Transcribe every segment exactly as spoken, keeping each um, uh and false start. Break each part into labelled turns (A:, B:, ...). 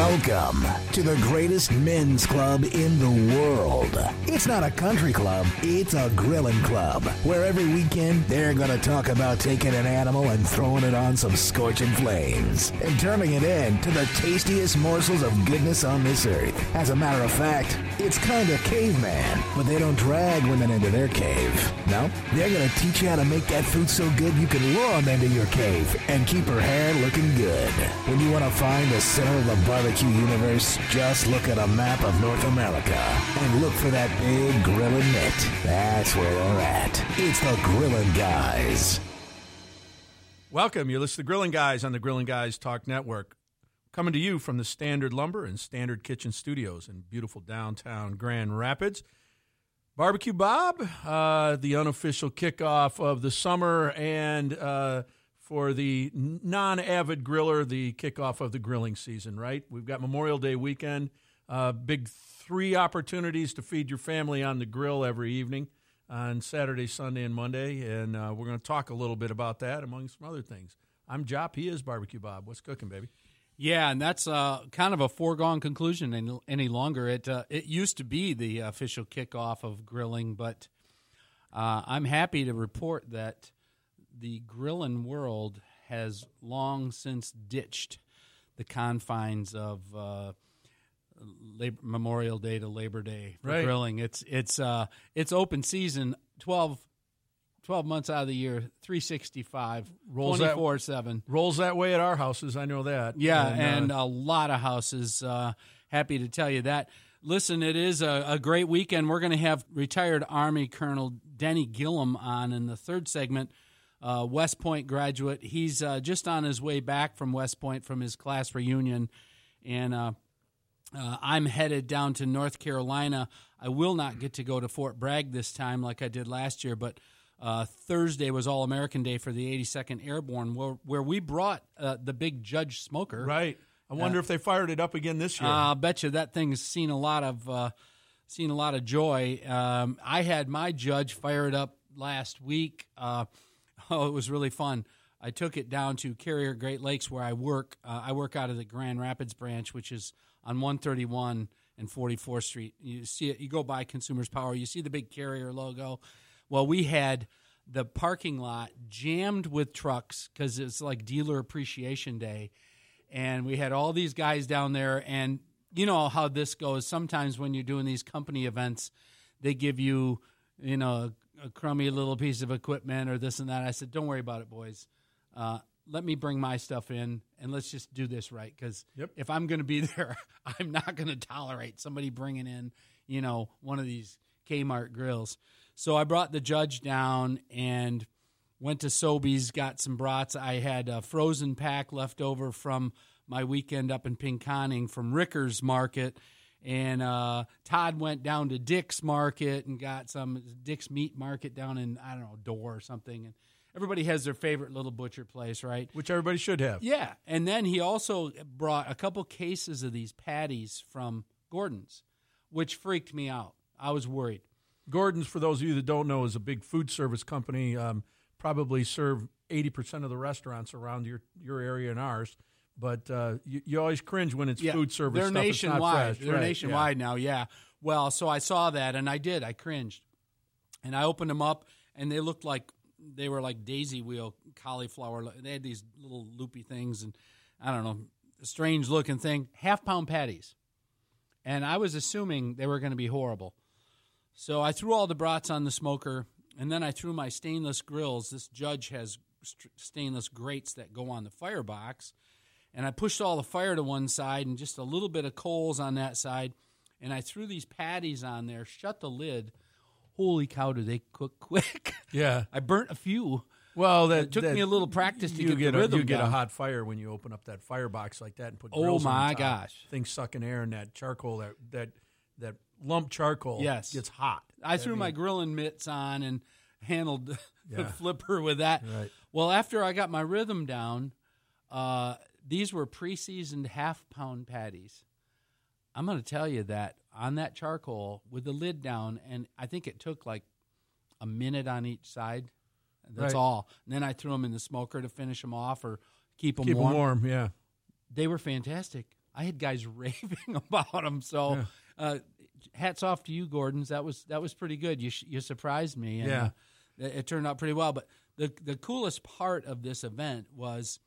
A: Welcome to the greatest men's club in the world. It's not a country club, it's a grilling club, where every weekend they're going to talk about taking an animal and throwing it on some scorching flames and turning it into the tastiest morsels of goodness on this earth. As a matter of fact, it's kind of caveman, but they don't drag women into their cave. No, they're going to teach you how to make that food so good you can lure them into your cave and keep her hair looking good. When you want to find the center of the barbecue universe, just look at a map of North America and look for that big grilling mitt. That's where they're at. It's the Grillin' Guys.
B: Welcome. You're listening to Grillin' Guys on the Grillin' Guys Talk Network. Coming to you from the Standard Lumber and Standard Kitchen Studios in beautiful downtown Grand Rapids. Barbecue Bob, uh, the unofficial kickoff of the summer, and uh, for the non-avid griller, the kickoff of the grilling season, right? We've got Memorial Day weekend, uh, big three opportunities to feed your family on the grill every evening on Saturday, Sunday, and Monday, and uh, we're going to talk a little bit about that, among some other things. I'm Jop. He is Barbecue Bob. What's cooking, baby?
C: Yeah, and that's uh, kind of a foregone conclusion any, any longer. It uh, it used to be the official kickoff of grilling, but uh, I'm happy to report that the grilling world has long since ditched the confines of uh, Labor, Memorial Day to Labor Day for
B: right.
C: grilling. It's it's uh, it's open season twelve, twelve months out of the year, three sixty-five, twenty-four seven.
B: Rolls that way at our houses, I know that.
C: Yeah,
B: and,
C: and
B: uh,
C: a lot of houses. Uh, happy to tell you that. Listen, it is a, a great weekend. We're going to have retired Army Colonel Denny Gillum on in the third segment, uh, West Point graduate. He's uh, just on his way back from West Point from his class reunion, and uh, uh, I'm headed down to North Carolina. I will not get to go to Fort Bragg this time like I did last year, but Uh, Thursday was All-American Day for the eighty-second Airborne, where, where we brought uh, the big Judge Smoker.
B: Right. I wonder
C: uh,
B: if they fired it up again this year.
C: I'll bet you that thing's seen a lot of uh, seen a lot of joy. Um, I had my Judge fire it up last week. Uh, oh, it was really fun. I took it down to Carrier Great Lakes where I work. Uh, I work out of the Grand Rapids branch, which is on one thirty-one and forty-fourth Street. You see it. You go by Consumers Power. You see the big Carrier logo. Well, we had the parking lot jammed with trucks because it's like Dealer Appreciation Day, and we had all these guys down there, and you know how this goes. Sometimes when you're doing these company events, they give you, you know, a, a crummy little piece of equipment or this and that. I said, don't worry about it, boys. Uh, let me bring my stuff in, and let's just do this right, because
B: yep.
C: if I'm going to be there, I'm not going to tolerate somebody bringing in, you know, one of these Kmart grills. So I brought the Judge down and went to Sobeys, got some brats. I had a frozen pack left over from my weekend up in Pinconning from Ricker's Market. And uh, Todd went down to Dick's Market and got some Dick's Meat Market down in, I don't know, Dorr or something. And everybody has their favorite little butcher place, right?
B: Which everybody should have.
C: Yeah. And then he also brought a couple cases of these patties from Gordon's, which freaked me out. I was worried.
B: Gordon's, for those of you that don't know, is a big food service company. Um, probably serve eighty percent of the restaurants around your, your area and ours. But uh, you, you always cringe when it's
C: yeah,
B: food service
C: they're
B: stuff.
C: Nationwide.
B: It's not fresh.
C: They're
B: right,
C: nationwide
B: yeah.
C: now, yeah. Well, so I saw that, and I did. I cringed. And I opened them up, and they looked like they were like daisy wheel cauliflower. They had these little loopy things, and I don't know, strange-looking thing. Half-pound patties. And I was assuming they were going to be horrible. So I threw all the brats on the smoker, and then I threw my stainless grills. This Judge has st- stainless grates that go on the firebox. And I pushed all the fire to one side and just a little bit of coals on that side. And I threw these patties on there, shut the lid. Holy cow, do they cook quick.
B: Yeah.
C: I burnt a few.
B: Well, that
C: It took
B: that,
C: me a little practice to
B: you
C: get,
B: get
C: the
B: a,
C: rhythm
B: You get
C: down.
B: a hot fire when you open up that firebox like that and put
C: Oh,
B: grills on
C: my
B: top.
C: gosh.
B: Things sucking air and that charcoal, that that that lump charcoal
C: Yes.
B: gets hot.
C: I threw
B: I mean,
C: my grilling mitts on and handled the
B: Yeah.
C: flipper with that.
B: Right.
C: Well, after I got my rhythm down, uh, these were pre-seasoned half-pound patties. I'm going to tell you that on that charcoal with the lid down, and I think it took like a minute on each side. That's
B: Right.
C: all. And then I threw them in the smoker to finish them off or keep them
B: Keep
C: warm.
B: them warm, yeah.
C: They were fantastic. I had guys raving about them. So,
B: Yeah.
C: uh, hats off to you, Gordons. That was that was pretty good. You you surprised me. And,
B: Yeah.
C: uh, it, it turned out pretty well. But the the coolest part of this event was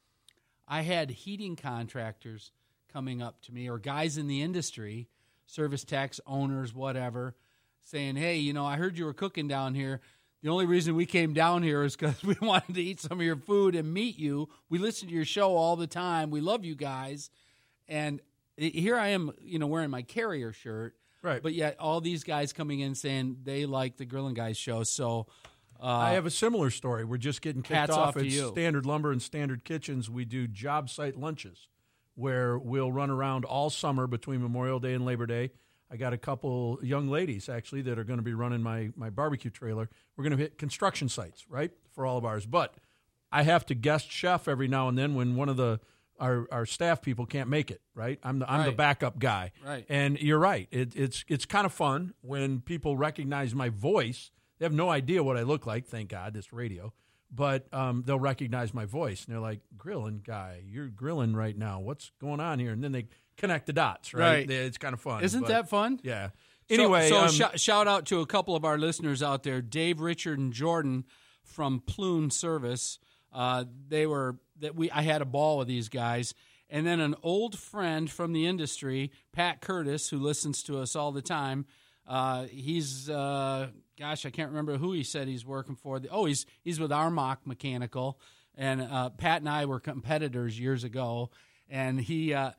C: I had heating contractors coming up to me, or guys in the industry, service techs, owners, whatever, saying, "Hey, you know, I heard you were cooking down here. The only reason we came down here is because we wanted to eat some of your food and meet you. We listen to your show all the time. We love you guys." And here I am, you know, wearing my Carrier shirt.
B: Right.
C: But yet all these guys coming in saying they like the Grillin' Guys show. So uh,
B: I have a similar story. We're just getting kicked
C: Hats
B: off
C: off to
B: at
C: you.
B: Standard Lumber and Standard Kitchens. We do job site lunches where we'll run around all summer between Memorial Day and Labor Day. I got a couple young ladies, actually, that are going to be running my, my barbecue trailer. We're going to hit construction sites, right, for all of ours. But I have to guest chef every now and then when one of the our, our staff people can't make it, right? I'm the, I'm the
C: Right.
B: backup guy.
C: Right.
B: And you're right. It, it's it's kind of fun when people recognize my voice. They have no idea what I look like, thank God, this radio. But um, they'll recognize my voice. And they're like, "Grilling guy, you're grilling right now. What's going on here?" And then they connect the dots, right?
C: Right.
B: They- It's kind of fun.
C: isn't
B: but-
C: that fun?
B: Yeah.
C: So-
B: Anyway,
C: so,
B: um,
C: sh- shout out to a couple of our listeners out there, Dave, Richard, and Jordan from Plume Service. Uh, they were that we. I had a ball with these guys, and then an old friend from the industry, Pat Curtis, who listens to us all the time. Uh, he's uh, gosh, I can't remember who he said he's working for. Oh, he's he's with Armach Mechanical, and uh, Pat and I were competitors years ago, and he. Uh,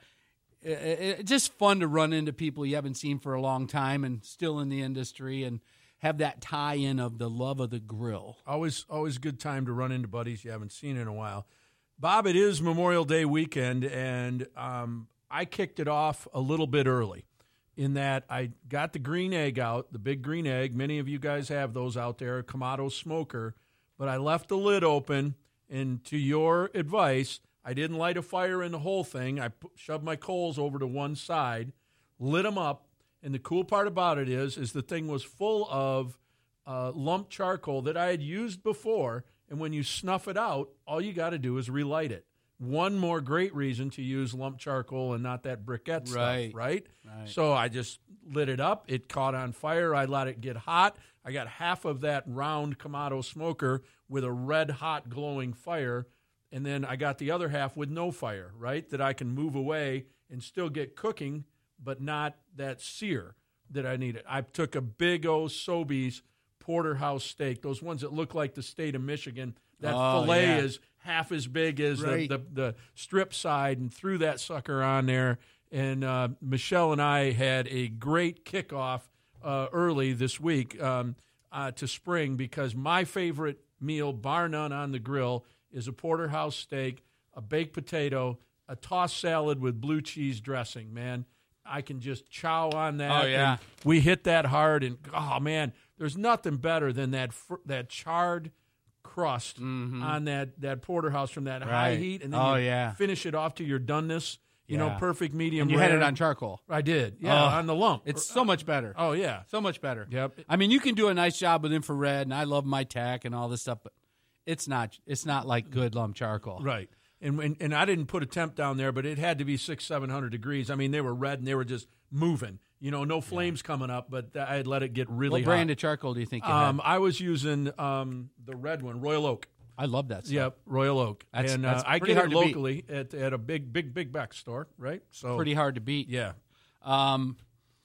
C: It's it, just fun to run into people you haven't seen for a long time and still in the industry and have that tie-in of the love of the grill.
B: Always, always a good time to run into buddies you haven't seen in a while. Bob, it is Memorial Day weekend, and um, I kicked it off a little bit early in that I got the green egg out, the big green egg. Many of you guys have those out there, Kamado smoker, but I left the lid open, and to your advice, I didn't light a fire in the whole thing. I pu- shoved my coals over to one side, lit them up, and the cool part about it is, is the thing was full of uh, lump charcoal that I had used before, and when you snuff it out, all you got to do is relight it. One more great reason to use lump charcoal and not that briquette
C: Right.
B: stuff, right?
C: Right.
B: So I just lit it up. It caught on fire. I let it get hot. I got half of that round Kamado smoker with a red-hot glowing fire, and then I got the other half with no fire, right, that I can move away and still get cooking, but not that sear that I needed. I took a big old Sobeys porterhouse steak, those ones that look like the state of Michigan. That
C: Oh,
B: filet
C: yeah.
B: is half as big as
C: Right.
B: the, the, the strip side, and threw that sucker on there. And uh, Michelle and I had a great kickoff uh, early this week um, uh, to spring, because my favorite meal, bar none, on the grill is a porterhouse steak, a baked potato, a tossed salad with blue cheese dressing, man. I can just chow on that.
C: Oh, yeah.
B: And we hit that hard, and, oh, man, there's nothing better than that fr- that charred crust on that, that porterhouse from that high
C: Right.
B: heat, and then
C: Oh,
B: you
C: yeah.
B: finish it off to your doneness, you know,
C: Yeah.
B: perfect medium
C: And you
B: rare.
C: had it on charcoal.
B: I did, yeah,
C: Oh,
B: on the lump.
C: It's so much better.
B: Oh, yeah.
C: So much better.
B: Yep.
C: I mean, you can do a nice job with infrared, and I love my tack and all this stuff, but it's not it's not like good lump charcoal.
B: Right. And, and and I didn't put a temp down there, but it had to be six, seven hundred degrees. I mean, they were red and they were just moving. You know, no flames coming up, but I had let it get really
C: What brand
B: hot.
C: of charcoal do you think you
B: Um,
C: had?
B: I was using um, the red one, Royal Oak.
C: I love that stuff.
B: Yep, Royal Oak.
C: That's-
B: and
C: that's
B: uh, I
C: pretty
B: get
C: hard
B: it
C: to beat.
B: locally at at a big, big, big Beck store, right? So
C: Pretty hard to beat.
B: Yeah.
C: Um,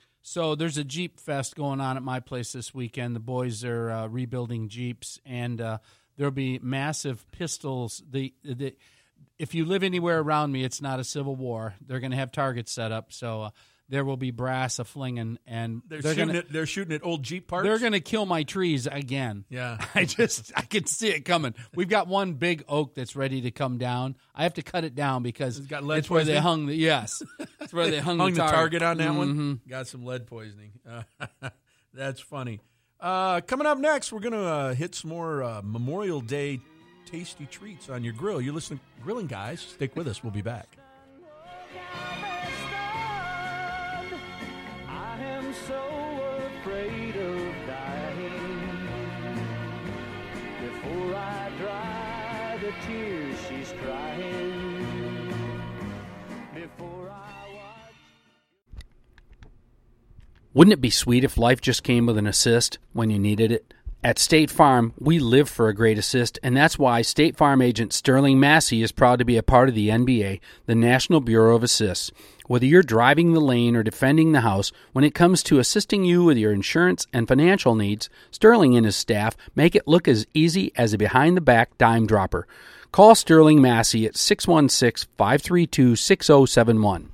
C: so there's a Jeep Fest going on at my place this weekend. The boys are uh, rebuilding Jeeps, and uh, there'll be massive pistols. The, the if you live anywhere around me, it's not a civil war. They're going to have targets set up, so uh, there will be brass a flinging, and
B: They're,
C: they're
B: shooting
C: going
B: at, they're shooting at old Jeep parts.
C: they're going to kill my trees again.
B: Yeah.
C: I just I can see it coming. We've got one big oak that's ready to come down. I have to cut it down because
B: It's got lead
C: it's where they
B: poisoning?
C: hung the yes, it's where they hung,
B: hung
C: the
B: the
C: target,
B: target on that
C: Mhm.
B: one. Got some lead poisoning. Uh, that's funny. Uh, coming up next, we're going to uh, hit some more uh, Memorial Day tasty treats on your grill. You're listening to Grilling Guys. Stick with us. We'll be back.
D: I am so afraid of dying. Before I dry the tears she's crying. Before I
C: Wouldn't it be sweet if life just came with an assist when you needed it? At State Farm, we live for a great assist, and that's why State Farm agent Sterling Massey is proud to be a part of the N B A, the National Bureau of Assists. Whether you're driving the lane or defending the house, when it comes to assisting you with your insurance and financial needs, Sterling and his staff make it look as easy as a behind-the-back dime dropper. Call Sterling Massey at six one six, five three two, six zero seven one.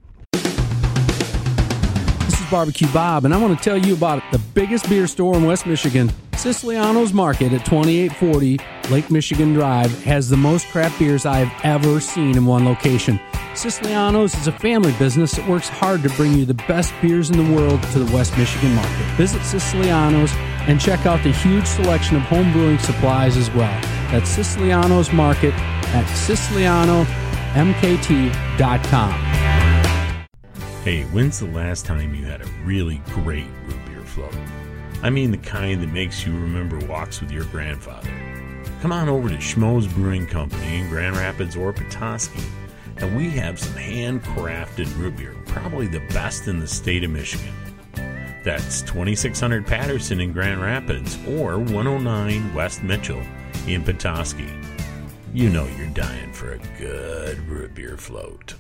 E: Barbecue Bob, and I want to tell you about the biggest beer store in West Michigan. Siciliano's Market at twenty-eight forty Lake Michigan Drive has the most craft beers I have ever seen in one location. Siciliano's is a family business that works hard to bring you the best beers in the world to the West Michigan market. Visit Siciliano's and check out the huge selection of home brewing supplies as well. That's Siciliano's Market at Siciliano M K T dot com.
F: Hey, when's the last time you had a really great root beer float? I mean the kind that makes you remember walks with your grandfather. Come on over to Schmoes Brewing Company in Grand Rapids or Petoskey, and we have some handcrafted root beer, probably the best in the state of Michigan. That's twenty-six hundred Patterson in Grand Rapids or one oh nine West Mitchell in Petoskey. You know you're dying for a good root beer float.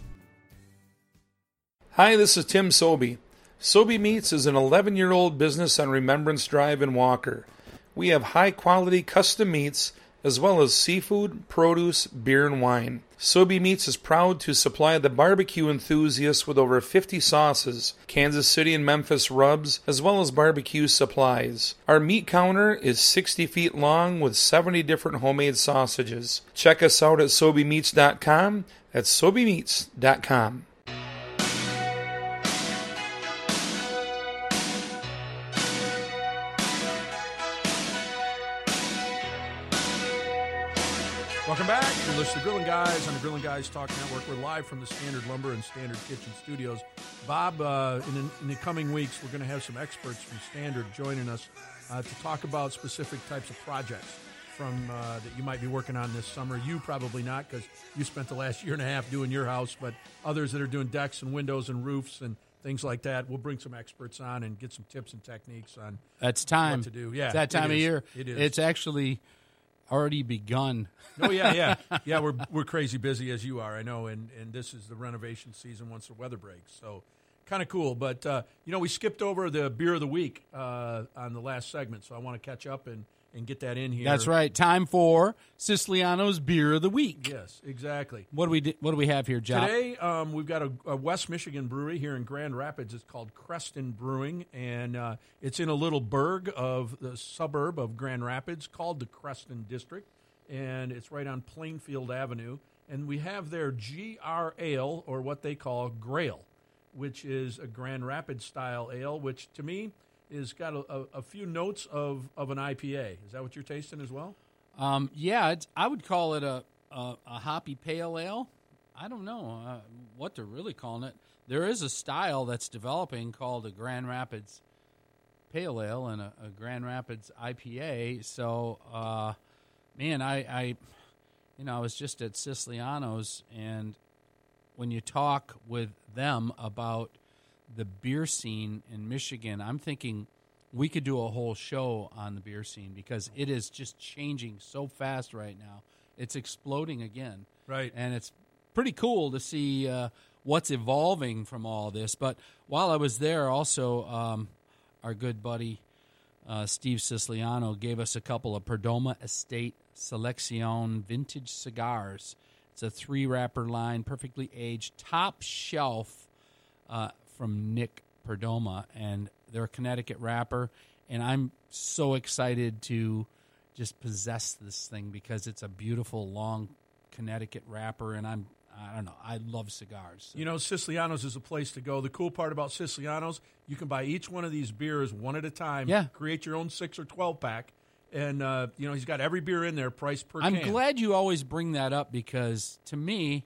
G: Hi, this is Tim Sobey. Sobey Meats is an eleven-year-old business on Remembrance Drive in Walker. We have high-quality custom meats as well as seafood, produce, beer, and wine. Sobey Meats is proud to supply the barbecue enthusiasts with over fifty sauces, Kansas City and Memphis rubs, as well as barbecue supplies. Our meat counter is sixty feet long with seventy different homemade sausages. Check us out at Sobey Meats dot com. That's Sobey Meats dot com.
B: Welcome back. You're listening to Grilling Guys on the Grilling Guys Talk Network. We're live from the Standard Lumber and Standard Kitchen Studios. Bob, uh, in, the, in the coming weeks, we're going to have some experts from Standard joining us uh, to talk about specific types of projects from uh, that you might be working on this summer. You probably not, because you spent the last year and a half doing your house, but others that are doing decks and windows and roofs and things like that, we'll bring some experts on and get some tips and techniques on
C: That's time.
B: what to do. Yeah,
C: it's that time
B: it
C: of
B: is.
C: year.
B: It is.
C: It's actually already begun.
B: Oh yeah, yeah, yeah. We're we're crazy busy as you are, I know, and, and this is the renovation season once the weather breaks. So, kind of cool. But uh, you know, we skipped over the beer of the week uh, on the last segment, so I want to catch up and, and get that in here.
C: That's right. Time for Siciliano's Beer of the Week.
B: Yes, exactly.
C: What do we do, What do we have here, John?
B: Today, um, we've got a, a West Michigan brewery here in Grand Rapids. It's called Creston Brewing, and uh, it's in a little burg of the suburb of Grand Rapids called the Creston District, and it's right on Plainfield Avenue. And we have their G R Ale, or what they call Grail, which is a Grand Rapids style ale, which to me is got a, a, a few notes of, of an I P A. Is that what you're tasting as well?
C: Um, yeah, it's, I would call it a, a, a hoppy pale ale. I don't know uh, what they're really calling it. There is a style that's developing called a Grand Rapids Pale Ale and a, a Grand Rapids I P A. So, uh, man, I, I, you know, I was just at Siciliano's, and when you talk with them about the beer scene in Michigan, I'm thinking we could do a whole show on the beer scene because it is just changing so fast right now. It's exploding again.
B: Right.
C: And it's pretty cool to see uh, what's evolving from all this. But while I was there, also, um, our good buddy uh, Steve Siciliano gave us a couple of Perdomo Estate Selección vintage cigars. It's a three-wrapper line, perfectly aged, top shelf uh, from Nick Perdomo, and they're a Connecticut wrapper, and I'm so excited to just possess this thing because it's a beautiful, long Connecticut wrapper, and I'm, I don't know, I love cigars. So.
B: You know, Siciliano's is a place to go. The cool part about Siciliano's, you can buy each one of these beers one at a time.
C: Yeah.
B: Create your own six or twelve pack, and uh, you know he's got every beer in there, priced per
C: I'm
B: can.
C: glad you always bring that up because to me,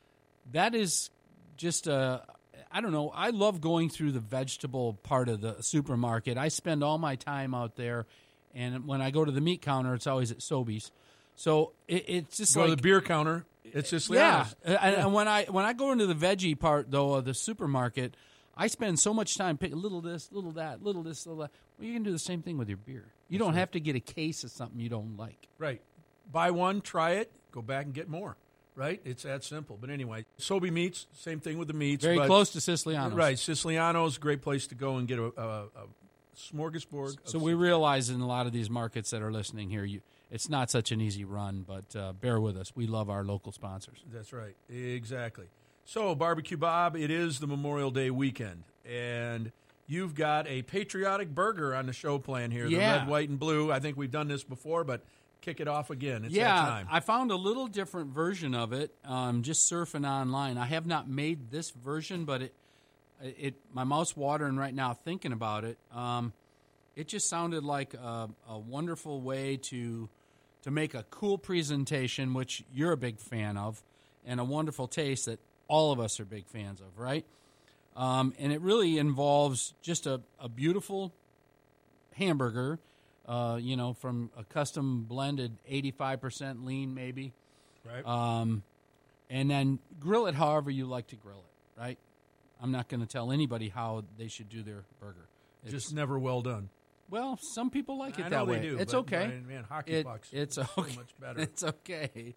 C: that is just a. I don't know. I love going through the vegetable part of the supermarket. I spend all my time out there, and when I go to the meat counter, it's always at Sobeys. So it, it's just
B: Go
C: like
B: to the beer counter. It's just
C: yeah.
B: yeah.
C: And, and when I when I go into the veggie part though of the supermarket, I spend so much time picking little this, little that, little this, little that. Well, you can do the same thing with your beer. You don't have to get a case of something you don't like.
B: Right. Buy one, try it, go back and get more. Right? It's that simple. But anyway, Sobe Meats, same thing with the meats.
C: Very
B: but,
C: close to Siciliano's.
B: Right. Siciliano's, great place to go and get a, a, a smorgasbord.
C: So
B: of
C: we
B: seafood.
C: realize in a lot of these markets that are listening here, you, it's not such an easy run, but uh, bear with us. We love our local sponsors.
B: That's right. Exactly. So, Barbecue Bob, it is the Memorial Day weekend, and you've got a patriotic burger on the show plan here,
C: Yeah.
B: the red, white, and blue. I think we've done this before, but kick it off again. It's
C: yeah,
B: that time.
C: I found a little different version of it. Um, just surfing online. I have not made this version, but it, it, my mouth's watering right now thinking about it. Um, it just sounded like a, a wonderful way to to make a cool presentation, which you're a big fan of, and a wonderful taste that all of us are big fans of, right? Um, and it really involves just a, a beautiful hamburger. Uh, you know, from a custom blended eighty-five percent lean, maybe.
B: Right.
C: Um, and then grill it however you like to grill it, right? I'm not going to tell anybody how they should do their burger. It's,
B: Just never well done.
C: well, some people like it
B: I
C: that
B: know
C: way.
B: they do.
C: It's
B: but,
C: okay.
B: Man, man hockey
C: It-
B: pucks.
C: it's
B: so
C: okay.
B: much better.
C: It's okay.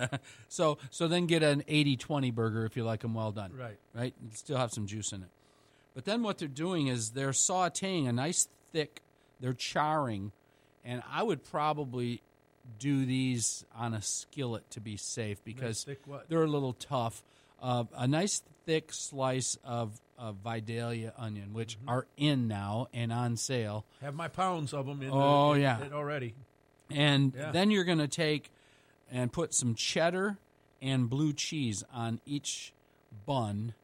C: so so then get an eighty twenty burger if you like them well done.
B: Right.
C: Right? And still have some juice in it. But then what they're doing is they're sauteing a nice thick, they're charring, and I would probably do these on a skillet to be safe because
B: thick what?
C: they're a little tough. Uh, a nice thick slice of, of Vidalia onion, which
B: Mm-hmm.
C: are in now and on sale.
B: Have my pounds of them in
C: Oh,
B: the, in
C: yeah.
B: it already.
C: And
B: Yeah.
C: then you're going to take and put some cheddar and blue cheese on each bun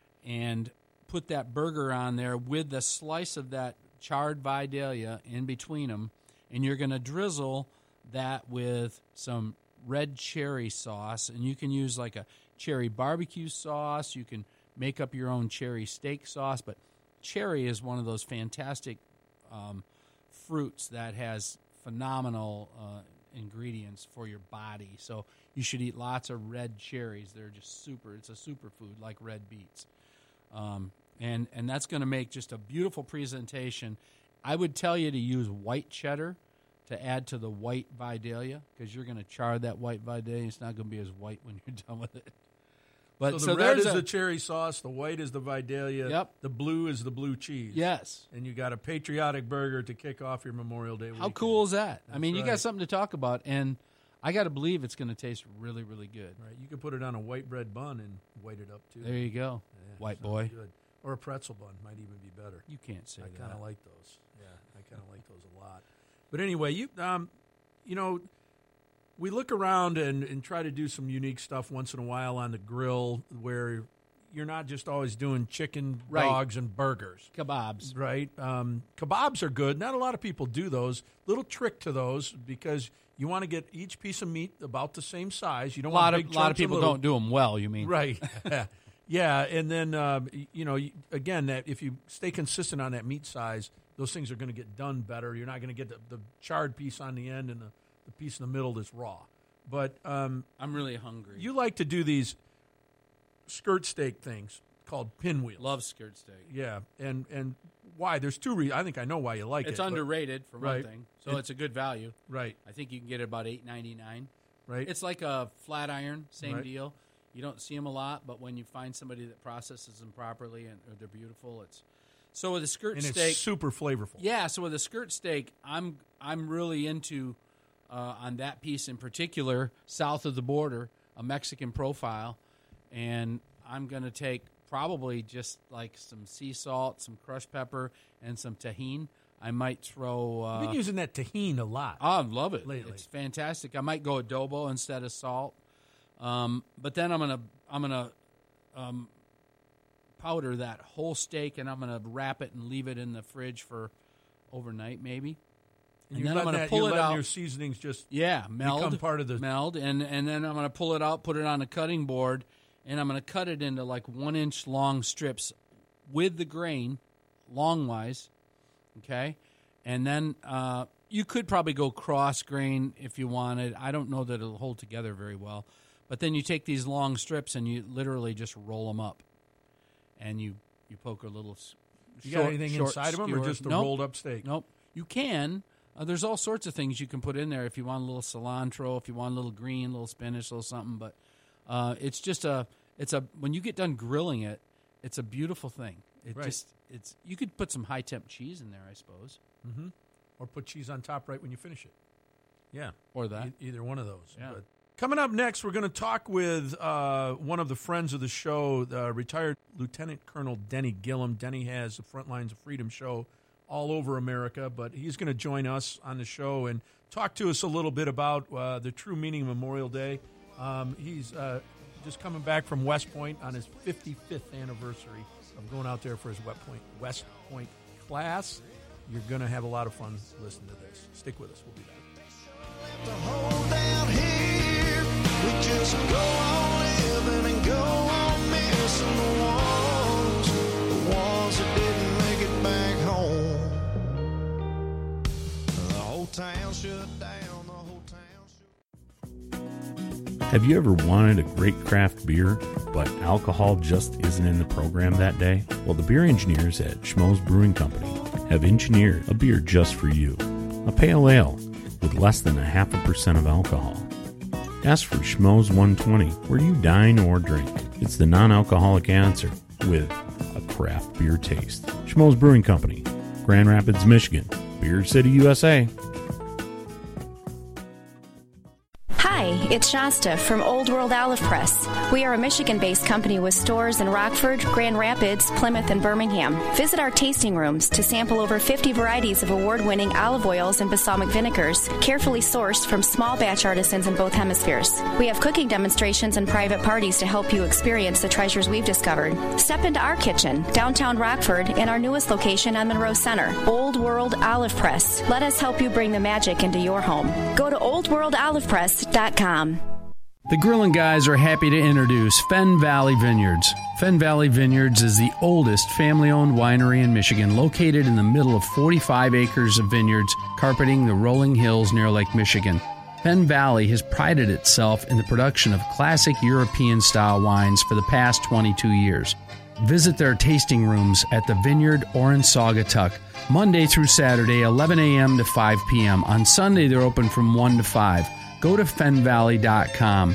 C: and put that burger on there with a slice of that charred Vidalia in between them. And you're going to drizzle that with some red cherry sauce. And you can use like a cherry barbecue sauce. You can make up your own cherry steak sauce. But cherry is one of those fantastic um, fruits that has phenomenal uh, ingredients for your body. So you should eat lots of red cherries. They're just super. It's a superfood like red beets. Um, and, and that's going to make just a beautiful presentation. I would tell you to use white cheddar to add to the white Vidalia because you're going to char that white Vidalia. It's not going to be as white when you're done with it. But
B: So the
C: so
B: red
C: there's
B: is
C: a,
B: the cherry sauce, the white is the Vidalia,
C: Yep.
B: the blue is the blue cheese.
C: yes.
B: And you got a patriotic burger to kick off your Memorial Day
C: How
B: weekend.
C: cool is that? I mean, you
B: right.
C: got something to talk about, and I got to believe it's going to taste really, really good.
B: Right, you could put it on a white bread bun and white it up too.
C: There you go,
B: Yeah,
C: white
B: sounds
C: boy.
B: good. Or a pretzel bun might even be better.
C: You can't say
B: I
C: that.
B: kind of like those. Yeah, I kind of like those a lot. But anyway, you um, you know, we look around and, and try to do some unique stuff once in a while on the grill where you're not just always doing chicken,
C: Right.
B: dogs, and burgers.
C: Kebabs.
B: Right. Um, kebabs are good. Not a lot of people do those. Little trick to those because you want to get each piece of meat about the same size. You don't
C: A lot
B: want
C: of
B: big
C: lot of
B: chunks
C: people
B: little.
C: don't do them well. You mean
B: Right. Yeah, and then uh, you know, you- again, that if you stay consistent on that meat size, those things are going to get done better. You're not going to get the, the charred piece on the end and the, the piece in the middle that's raw. But um,
C: I'm really hungry.
B: you like to do these skirt steak things called pinwheels.
C: love skirt steak.
B: Yeah, and and why? There's two reasons. I think I know why you like
C: It's
B: it. but-
C: underrated for
B: Right.
C: one thing, so
B: It-
C: it's a good value.
B: right,
C: I think you can get it about eight ninety nine.
B: right.
C: It's like a flat iron, same
B: Right.
C: deal. You don't see them a lot, but when you find somebody that processes them properly and or they're beautiful, it's so with a skirt
B: and
C: steak.
B: it's super flavorful.
C: Yeah, so with a skirt steak, I'm I'm really into uh, on that piece in particular, south of the border, a Mexican profile, and I'm going to take probably just like some sea salt, some crushed pepper, and some tahini. I might throw. Uh,
B: I've been using that tahini a lot.
C: I love it.
B: lately.
C: It's fantastic. I might go adobo instead of salt. Um, but then I'm gonna I'm gonna um, powder that whole steak, and I'm gonna wrap it and leave it in the fridge for overnight, maybe.
B: and
C: and
B: you're
C: then I'm
B: letting
C: gonna
B: that,
C: pull
B: you're
C: it
B: letting
C: out.
B: your seasonings just
C: Yeah, meld,
B: become part of the.
C: meld, and and then I'm gonna pull it out, put it on a cutting board, and I'm gonna cut it into like one inch long strips with the grain, long wise, okay, and then uh, you could probably go cross grain if you wanted. I don't know that it'll hold together very well, but then you take these long strips and you literally just roll them up, and you you poke a little. s-
B: You
C: short,
B: got anything
C: short
B: inside of them, or
C: skewer.
B: just a
C: Nope.
B: rolled up steak?
C: Nope. You can. Uh, there's all sorts of things you can put in there if you want a little cilantro, if you want a little green, a little spinach, a little something. But uh, it's just a. It's a. When you get done grilling it, it's a beautiful thing. It
B: Right.
C: just. It's. You could put some high temp cheese in there, I suppose,
B: Mm-hmm. Or put cheese on top right when you finish it. Yeah.
C: or that.
B: E- either one of those.
C: Yeah.
B: But coming up next, we're going to talk with uh, one of the friends of the show, uh, retired Lieutenant Colonel Denny Gillum. Denny has the Front Lines of Freedom show all over America, but he's going to join us on the show and talk to us a little bit about uh, the true meaning of Memorial Day. Um, he's uh, just coming back from West Point on his fifty-fifth anniversary of going out there for his West Point, West Point class. You're going to have a lot of fun listening to this. Stick with us. We'll be back.
H: To hold down here, we just go on living and go on missing the ones, the ones that didn't make it back home. The whole town shut down, the whole town shut.
F: Have you ever wanted a great craft beer, but alcohol just isn't in the program that day? Well, the beer engineers at Schmoes Brewing Company have engineered a beer just for you. A pale ale with less than a half a percent of alcohol. Ask for Schmoes one twenty where you dine or drink. It's the non-alcoholic answer with a craft beer taste. Schmoes Brewing Company, Grand Rapids, Michigan. Beer City, U S A.
I: Hi, it's Shasta from Old World Olive Press. We are a Michigan-based company with stores in Rockford, Grand Rapids, Plymouth, and Birmingham. Visit our tasting rooms to sample over fifty varieties of award-winning olive oils and balsamic vinegars, carefully sourced from small batch artisans in both hemispheres. We have cooking demonstrations and private parties to help you experience the treasures we've discovered. Step into our kitchen, downtown Rockford, and our newest location on Monroe Center, Old World Olive Press. Let us help you bring the magic into your home. Go to old world olive press dot com.
E: The Grillin' Guys are happy to introduce Fen Valley Vineyards. Fen Valley Vineyards is the oldest family-owned winery in Michigan, located in the middle of forty-five acres of vineyards carpeting the rolling hills near Lake Michigan. Fen Valley has prided itself in the production of classic European-style wines for the past twenty-two years. Visit their tasting rooms at the Vineyard or in Saugatuck, Monday through Saturday, eleven a.m. to five p.m. On Sunday, they're open from one to five. Go to fen valley dot com.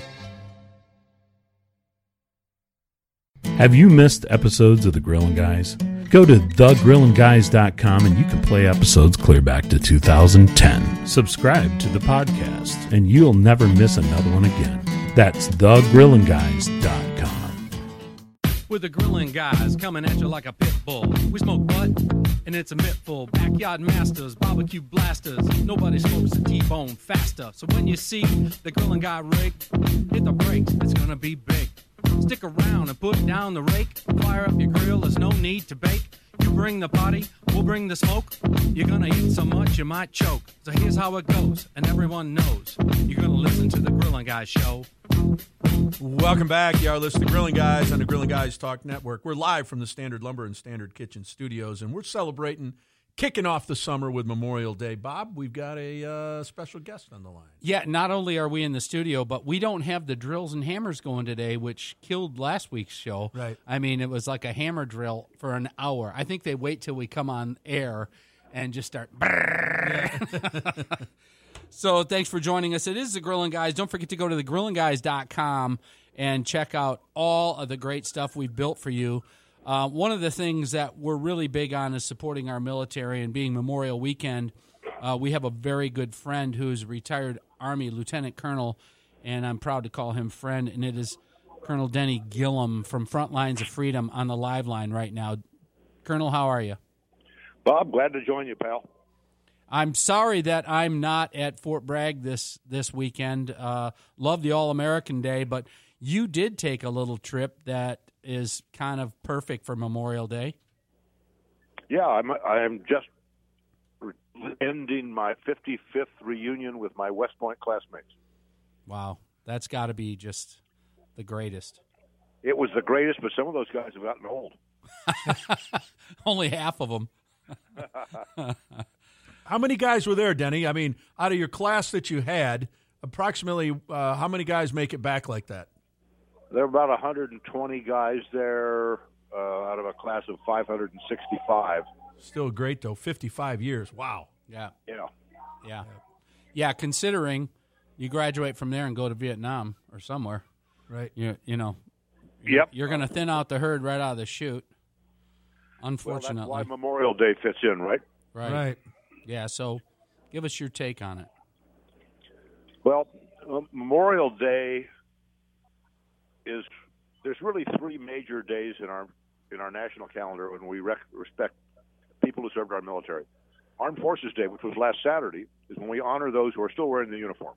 F: Have you missed episodes of The Grillin' Guys? Go to the grillin guys dot com and you can play episodes clear back to two thousand ten. Subscribe to the podcast and you'll never miss another one again. That's the grillin guys dot com.
E: With the Grillin' Guys coming at you like a pit bull. We smoke butt, and it's a mittful. Backyard masters, barbecue blasters. Nobody smokes a T-bone faster. So when you see the Grillin' Guy rig, hit the brakes, it's gonna be big. Stick around and put down the rake. Fire up your grill, there's no need to bake. You bring the party, we'll bring the smoke. You're gonna eat so much you might choke. So here's how it goes, and everyone knows. You're gonna listen to the Grillin' Guys show.
B: Welcome back. You are listening to Grilling Guys on the Grilling Guys Talk Network. We're live from the Standard Lumber and Standard Kitchen studios, and we're celebrating, kicking off the summer with Memorial Day. Bob, we've got a uh, special guest on the line.
C: Yeah, not only are we in the studio, but we don't have the drills and hammers going today, which killed last week's show.
B: Right.
C: I mean, it was like a hammer drill for an hour. I think they wait till we come on air and just start. So thanks for joining us. It is the Grillin' Guys. Don't forget to go to the grillin guys dot com and check out all of the great stuff we've built for you. Uh, one of the things that we're really big on is supporting our military, and being Memorial Weekend, uh, we have a very good friend who's a retired Army Lieutenant Colonel, and I'm proud to call him friend, and it is Colonel Denny Gillum from Front Lines of Freedom on the live line right now. Colonel, how are you?
J: Bob, glad to join you, pal.
C: I'm sorry that I'm not at Fort Bragg this, this weekend. Uh, love the All-American Day, but you did take a little trip that is kind of perfect for Memorial Day.
J: Yeah, I'm I'm just ending my fifty-fifth reunion with my West Point classmates.
C: Wow, that's got to be just the greatest.
J: It was the greatest, but some of those guys have gotten old.
C: Only half of them.
B: How many guys were there, Denny? I mean, out of your class that you had, approximately uh, how many guys make it back like that?
J: There were about one hundred twenty guys there. uh, out of a class of five hundred sixty-five.
B: Still great, though. fifty-five years. Wow.
C: Yeah.
J: Yeah.
C: Yeah. Yeah, considering you graduate from there and go to Vietnam or somewhere.
B: Right.
C: You, you know,
J: Yep.
C: you're going to thin out the herd right out of the chute, unfortunately.
J: Well, that's why Memorial Day fits in, right?
C: Right.
B: Right.
C: Yeah, so give us your take on it.
J: Well, uh, Memorial Day is there's really three major days in our in our national calendar when we rec- respect people who served our military. Armed Forces Day, which was last Saturday, is when we honor those who are still wearing the uniform.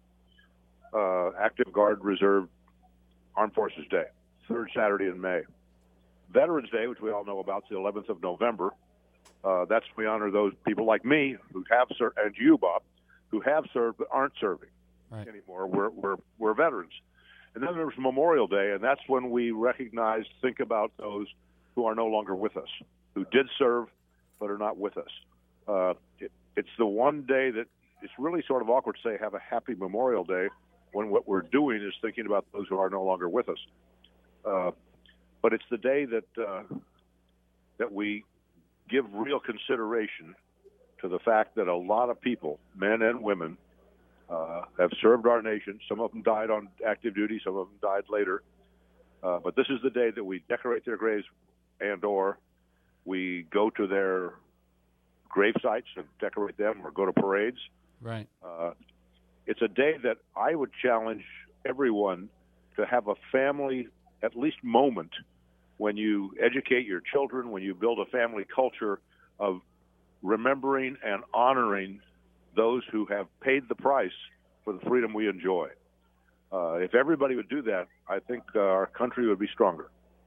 J: Uh, Active Guard Reserve Armed Forces Day, third Saturday in May. Veterans Day, which we all know about, is the eleventh of November. Uh, that's when we honor those people like me who have served, and you, Bob, who have served but aren't serving
C: Right.
J: anymore. We're, we're, we're veterans. And then there's Memorial Day, and that's when we recognize, think about those who are no longer with us, who did serve but are not with us. Uh, it, it's the one day that it's really sort of awkward to say have a happy Memorial Day when what we're doing is thinking about those who are no longer with us. Uh, but it's the day that uh, that we give real consideration to the fact that a lot of people, men and women, uh, have served our nation. Some of them died on active duty. Some of them died later. Uh, but this is the day that we decorate their graves and or we go to their grave sites and decorate them or go to parades.
C: Right.
J: Uh, it's a day that I would challenge everyone to have a family, at least moment, when you educate your children, when you build a family culture of remembering and honoring those who have paid the price for the freedom we enjoy. Uh, if everybody would do that, I think uh, our country would be stronger.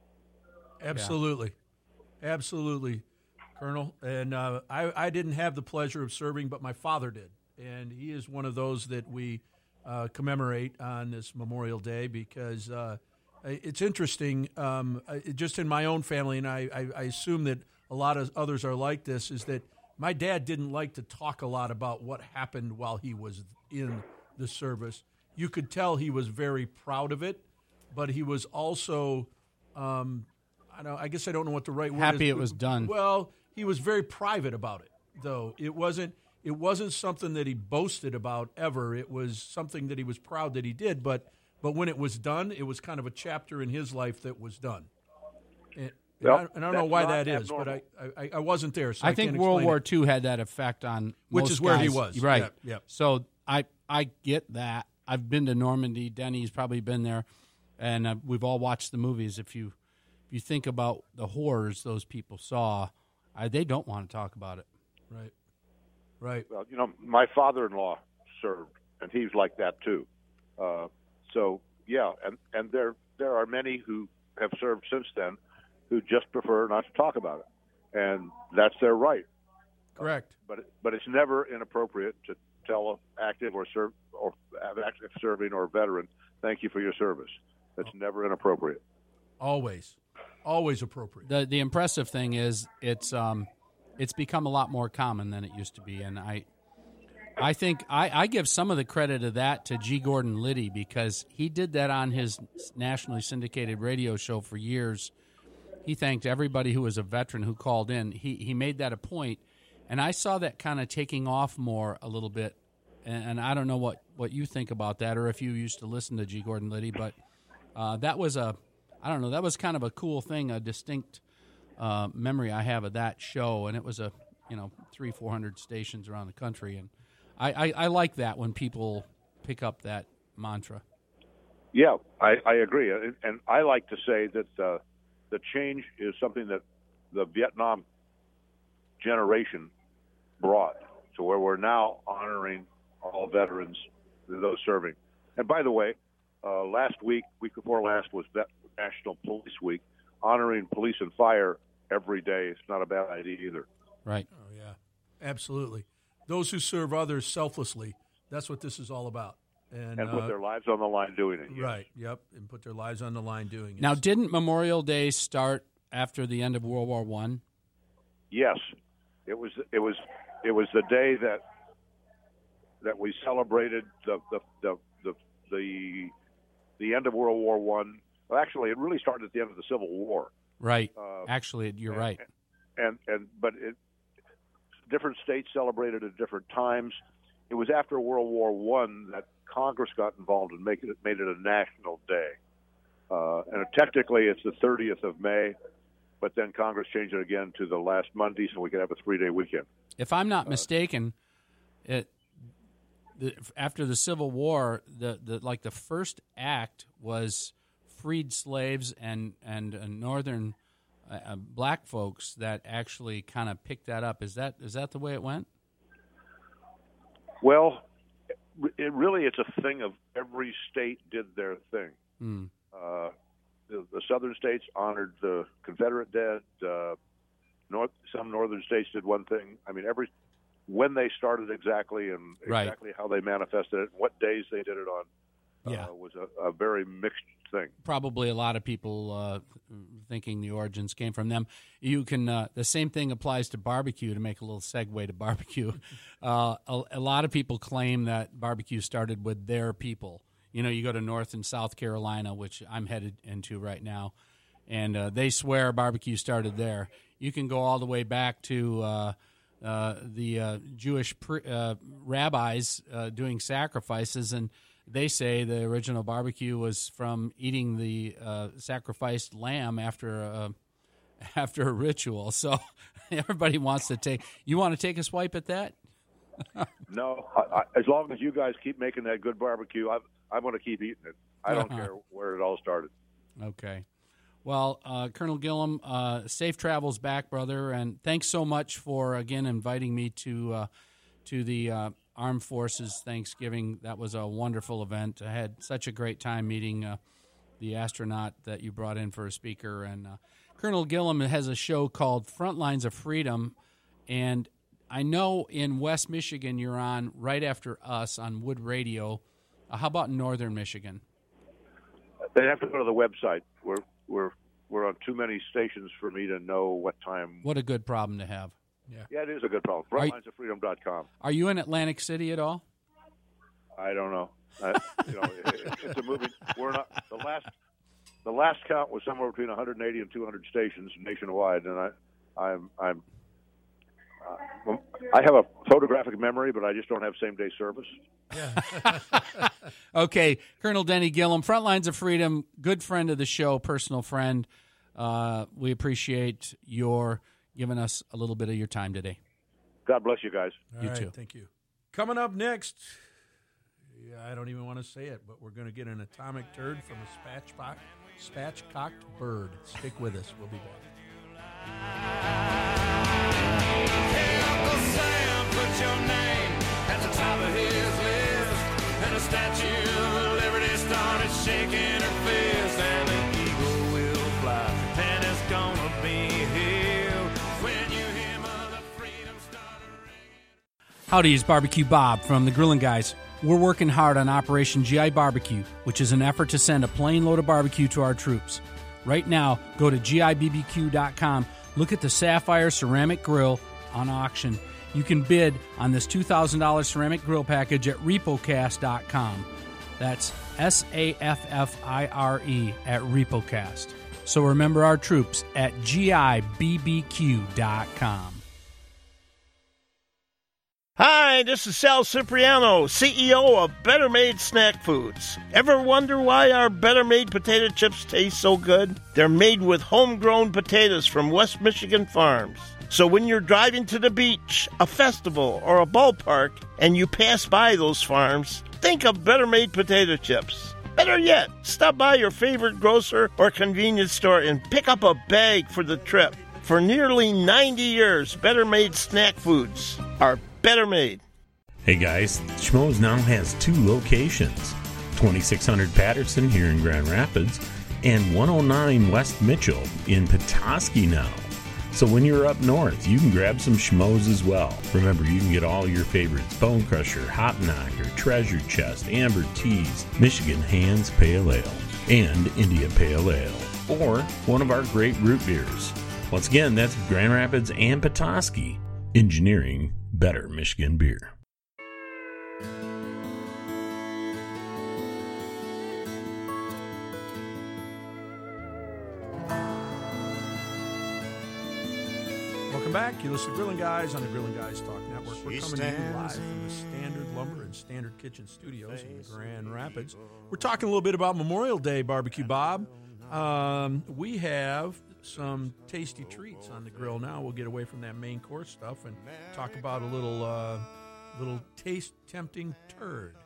B: Absolutely. Yeah. Absolutely, Colonel. And uh, I, I didn't have the pleasure of serving, but my father did. And he is one of those that we uh, commemorate on this Memorial Day because uh, it's interesting, um, just in my own family, and I, I, I assume that a lot of others are like this, is that my dad didn't like to talk a lot about what happened while he was in the service. You could tell he was very proud of it, but he was also, um, I don't. I guess I don't know what the right word is.
C: Happy it was done.
B: Well, he was very private about it, though. It wasn't. It wasn't something that he boasted about ever. It was something that he was proud that he did. But but when it was done, it was kind of a chapter in his life that was done. And,
J: Well,
B: and I, and I don't know
J: that's
B: why
J: not
B: that is,
J: abnormal.
B: but I, I, I wasn't there, so I,
C: I think
B: can't
C: World
B: explain
C: War
B: it.
C: Two had that effect on
B: Which
C: most
B: is where he
C: guys.
B: was.
C: Right.
B: Yep, yep.
C: So I I get that. I've been to Normandy. Denny's probably been there, and uh, we've all watched the movies. If you if you think about the horrors those people saw, I, they don't want to talk about it.
B: Right. Right.
J: Well, you know, my father-in-law served, and he's like that too. Uh, so, yeah, and, and there there are many who have served since then who just prefer not to talk about it, and that's their right.
B: Correct.
J: But but it's never inappropriate to tell an active or serve or active serving or veteran, thank you for your service. That's oh. never inappropriate.
B: Always, always appropriate.
C: The the impressive thing is it's um it's become a lot more common than it used to be, and I I think I, I give some of the credit of that to G. Gordon Liddy because he did that on his nationally syndicated radio show for years. He thanked everybody who was a veteran who called in. He he made that a point, and I saw that kind of taking off more a little bit. And, and I don't know what, what you think about that, or if you used to listen to G. Gordon Liddy, but uh, that was a I don't know that was kind of a cool thing, a distinct uh, memory I have of that show, and it was a you know three four hundred stations around the country, and I, I, I like that when people pick up that mantra.
J: Yeah, I, I agree, and, and I like to say that. Uh, The change is something that the Vietnam generation brought to where we're now honoring all veterans, those serving. And by the way, uh, last week, week before last, was National Police Week. Honoring police and fire every day is not a bad idea either.
C: Right.
B: Oh, yeah. Absolutely. Those who serve others selflessly, that's what this is all about. And,
J: and put
B: uh,
J: their lives on the line doing it. Yes.
B: Right, yep, and put their lives on the line doing it.
C: Now, didn't Memorial Day start after the end of World War One?
J: Yes, it was. It was. It was the day that that we celebrated the the the the, the, the end of World War One Well, actually, it really started at the end of the Civil War.
C: Right.
J: Uh,
C: Actually, you're
J: and,
C: right.
J: And and but it, different states celebrated at different times. It was after World War One that Congress got involved and make it made it a national day. Uh, and technically, it's the thirtieth of May, but then Congress changed it again to the last Monday, so we can have a three-day weekend.
C: If I'm not mistaken, it the, after the Civil War, the, the like the first act was freed slaves and and uh, northern uh, black folks that actually kind of picked that up. Is that is that the way it went?
J: Well, it really it's a thing of every state did their thing.
C: Mm.
J: Uh, the, the southern states honored the Confederate dead. Uh, north, some northern states did one thing. I mean, every when they started exactly and
C: Right.
J: exactly how they manifested it, what days they did it on,
C: Yeah.
J: uh, was a, a very mixed thing.
C: Probably a lot of people uh, thinking the origins came from them. You can uh, the same thing applies to barbecue. To make a little segue to barbecue, uh, a, a lot of people claim that barbecue started with their people. You know, you go to North and South Carolina, which I'm headed into right now, and uh, they swear barbecue started there. You can go all the way back to uh, uh, the uh, Jewish pre- uh, rabbis uh, doing sacrifices, and they say the original barbecue was from eating the uh, sacrificed lamb after a, after a ritual. So everybody wants to take. You want to take a swipe at that?
J: No, I, I, as long as you guys keep making that good barbecue, I'm, I'm going to keep eating it. I don't
C: Uh-huh.
J: care where it all started.
C: Okay. Well, uh, Colonel Gillum, uh, safe travels back, brother, and thanks so much for again inviting me to uh, to the uh, Armed Forces Thanksgiving. That was a wonderful event. I had such a great time meeting uh, the astronaut that you brought in for a speaker. And uh, Colonel Gillum has a show called Frontlines of Freedom, and I know in West Michigan you're on right after us on Wood Radio. Uh, how about in Northern Michigan?
J: They have to go to the website. We're we're we're on too many stations for me to know what time.
C: What a good problem to have.
J: Yeah, it is a good problem.
C: Are you-
J: frontlines of freedom dot com.
C: Are you in Atlantic City at all?
J: I don't know. I, you know, it, it's a moving. We're not the last. The last count was somewhere between one hundred eighty and two hundred stations nationwide, and I, I'm, I'm, uh, I have a photographic memory, but I just don't have same day service.
C: Okay, Colonel Denny Gillum, Frontlines of Freedom, good friend of the show, personal friend. Uh, we appreciate your giving us a little bit of your time today.
J: God bless you guys.
C: You
B: All right,
C: too.
B: Thank you. Coming up next, yeah, I don't even want to say it, but we're going to get an atomic turd from a spatchcocked, spatchcocked bird. Stick with us. We'll be back.
H: Hey, Uncle Sam, put your name at the top of his list. And the Statue of Liberty started shaking her fist. And the eagle will fly, and it's gonna be here when you hear Mother Freedom start ringing.
E: Howdy, it's Barbecue Bob from the Grilling Guys. We're working hard on Operation G I Barbecue, which is an effort to send a plane load of barbecue to our troops. Right now, go to G I B B Q dot com, look at the Sapphire Ceramic Grill on auction. You can bid on this two thousand dollars ceramic grill package at repocast dot com. That's S A F F I R E at Repocast. So remember our troops at G I B B Q dot com.
K: Hi, this is Sal Cipriano, C E O of Better Made Snack Foods. Ever wonder why our Better Made potato chips taste so good? They're made with homegrown potatoes from West Michigan farms. So when you're driving to the beach, a festival, or a ballpark, and you pass by those farms, think of Better Made potato chips. Better yet, stop by your favorite grocer or convenience store and pick up a bag for the trip. For nearly ninety years, Better Made Snack Foods are Better Made.
F: Hey guys, Schmoes now has two locations, twenty-six hundred Patterson here in Grand Rapids and one oh nine West Mitchell in Petoskey now. So when you're up north, you can grab some Schmoes as well. Remember, you can get all your favorites, Bone Crusher, Hop Knocker, Treasure Chest, Amber Teas, Michigan Hands Pale Ale, and India Pale Ale, or one of our great root beers. Once again, that's Grand Rapids and Petoskey, engineering better Michigan beer.
B: Welcome back. You listen to Grilling Guys on the Grilling Guys Talk Network. We're coming to you live from the Standard Lumber and Standard Kitchen Studios in Grand Rapids. We're talking a little bit about Memorial Day, Barbecue Bob. Um, we have some tasty treats on the grill now. We'll get away from that main course stuff and talk about a little, uh, little taste-tempting turd.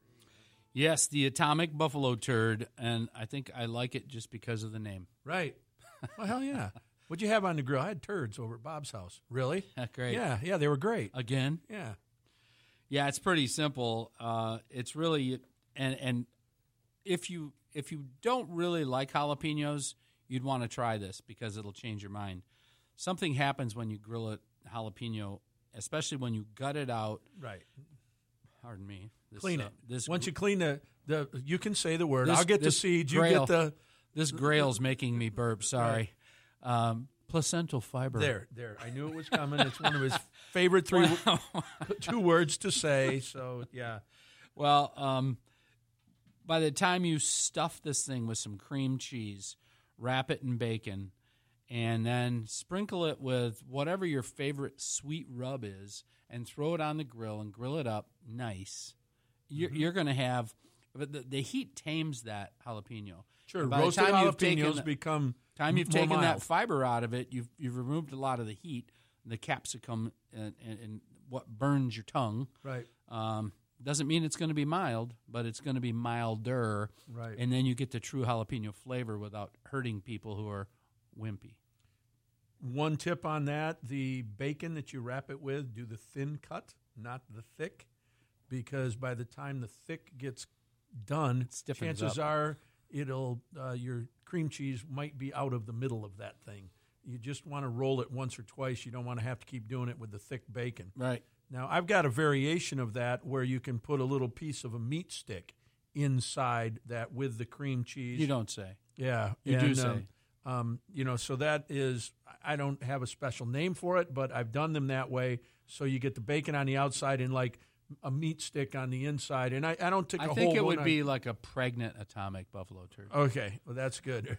C: Yes, the Atomic Buffalo Turd, and I think I like it just because of the name.
B: Right. Well, hell yeah. What'd you have on the grill? I had turds over at Bob's house. Really?
C: Great.
B: Yeah, yeah, they were great.
C: Again?
B: Yeah.
C: Yeah, it's pretty simple. Uh, it's really and and if you if you don't really like jalapenos, you'd want to try this because it'll change your mind. Something happens when you grill a jalapeno, especially when you gut it out.
B: Right.
C: Pardon me. This,
B: Clean
C: uh,
B: it.
C: This
B: Once you clean the, the you can say the word.
C: This,
B: I'll get the seeds. You get the.
C: This grail's making me burp. Sorry. Um, placental fiber.
B: There, there. I knew it was coming. It's one of his favorite three, two words to say. So yeah.
C: Well, um, by the time you stuff this thing with some cream cheese, wrap it in bacon, and then sprinkle it with whatever your favorite sweet rub is, and throw it on the grill and grill it up nice. You're, mm-hmm. you're going to have, but the, the heat tames that jalapeno.
B: Sure, roasted jalapenos become
C: time you've
B: more
C: taken
B: mild.
C: that fiber out of it, you've you've removed a lot of the heat, the capsicum, and, and, and what burns your tongue.
B: Right.
C: Um, doesn't mean it's going to be mild, but it's going to be milder.
B: Right.
C: And then you get the true jalapeno flavor without hurting people who are wimpy.
B: One tip on that, the bacon that you wrap it with, do the thin cut, not the thick, because by the time the thick gets done, chances
C: up.
B: are it'll uh, your cream cheese might be out of the middle of that thing. You just want to roll it once or twice. You don't want to have to keep doing it with the thick bacon.
C: Right.
B: Now, I've got a variation of that where you can put a little piece of a meat stick inside that with the cream cheese.
C: You don't say.
B: Yeah.
C: You
B: and,
C: do say.
B: Um, um, you know, so that is, I don't have a special name for it, but I've done them that way. So you get the bacon on the outside and like a meat stick on the inside. And I, I don't take a
C: I
B: whole
C: think it would
B: one.
C: be like a pregnant atomic buffalo turd.
B: Okay. Well, that's good.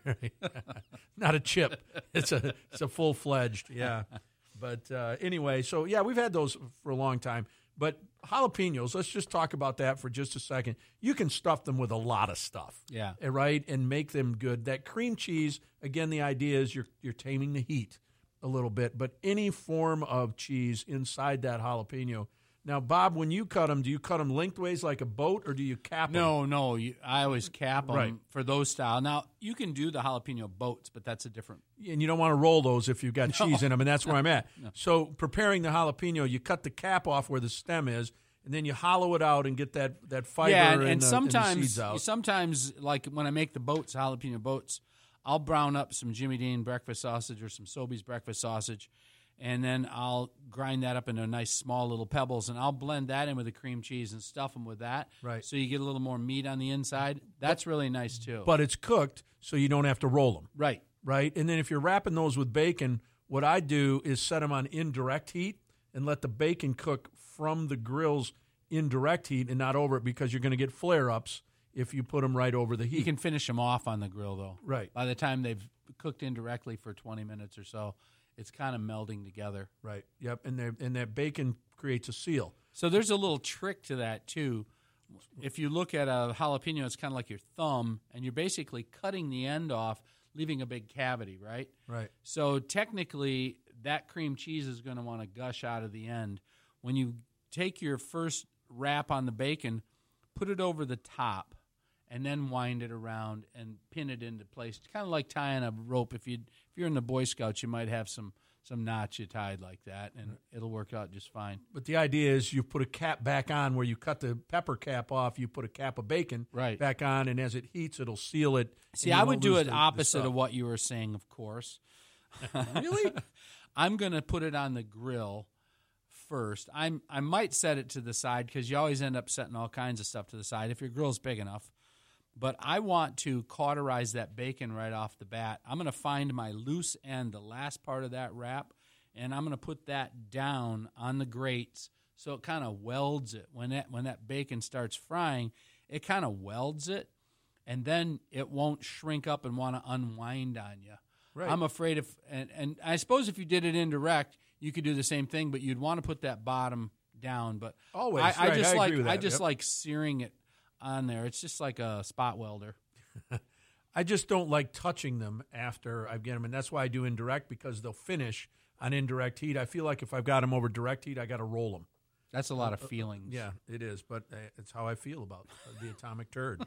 B: Not a chip. It's a, it's a full-fledged. Yeah. But uh, anyway, so yeah, we've had those for a long time. But jalapenos, let's just talk about that for just a second. You can stuff them with a lot of stuff.
C: Yeah.
B: Right? And make them good. That cream cheese, again, the idea is you're you're taming the heat a little bit. But any form of cheese inside that jalapeno. Now, Bob, when you cut them, do you cut them lengthways like a boat, or do you cap them?
C: No, no. You, I always cap them
B: Right.
C: for those style. Now, you can do the jalapeno boats, but that's a different.
B: And you don't want to roll those if you've got
C: No.
B: cheese in them, and that's where I'm at.
C: No.
B: So preparing the jalapeno, you cut the cap off where the stem is, and then you hollow it out and get that, that fiber
C: yeah, and,
B: and,
C: and
B: the,
C: sometimes,
B: and the seeds out.
C: sometimes, like when I make the boats, jalapeno boats, I'll brown up some Jimmy Dean breakfast sausage or some Sobeys breakfast sausage, and then I'll grind that up into nice small little pebbles, and I'll blend that in with the cream cheese and stuff them with that.
B: Right.
C: So you get a little more meat on the inside. That's really nice too.
B: But it's cooked, so you don't have to roll them.
C: Right.
B: Right? And then if you're wrapping those with bacon, what I do is set them on indirect heat and let the bacon cook from the grill's indirect heat and not over it, because you're going to get flare-ups if you put them right over the heat.
C: You can finish them off on the grill, though.
B: Right.
C: By the time they've cooked indirectly for twenty minutes or so, it's kind of melding together.
B: Right. Yep. And they- and that bacon creates a seal.
C: So there's a little trick to that, too. If you look at a jalapeno, it's kind of like your thumb, and you're basically cutting the end off, leaving a big cavity, right?
B: Right.
C: So technically, that cream cheese is going to want to gush out of the end. When you take your first wrap on the bacon, put it over the top, and then wind it around and pin it into place. Kind of like tying a rope. If you if you're in the Boy Scouts, you might have some some knots you tied like that, and it'll work out just fine.
B: But the idea is you put a cap back on where you cut the pepper cap off. You put a cap of bacon
C: Right.
B: back on, and as it heats, it'll seal it.
C: See,
B: and you
C: I would
B: won't
C: do
B: lose
C: it
B: the- the
C: opposite
B: stuff.
C: of what you were saying, of course.
B: Really?
C: I'm going to put it on the grill first. I'm I might set it to the side because you always end up setting all kinds of stuff to the side if your grill's big enough. But I want to cauterize that bacon right off the bat. I'm going to find my loose end, the last part of that wrap, and I'm going to put that down on the grates so it kind of welds it. When that, when that bacon starts frying, it kind of welds it, and then it won't shrink up and want to unwind on you.
B: Right.
C: I'm afraid if, and, and I suppose if you did it indirect, you could do the same thing, but you'd want to put that bottom down. But
B: Always,
C: I, I
B: right,
C: just
B: I
C: like
B: agree with
C: I
B: that,
C: just
B: yep.
C: like searing it on there. It's just like a spot welder.
B: I just don't like touching them after I get them, and that's why I do indirect, because they'll finish on indirect heat. I feel like if I've got them over direct heat, I got to roll them.
C: That's a lot of feelings.
B: Yeah, it is, but uh, it's how I feel about the atomic turd.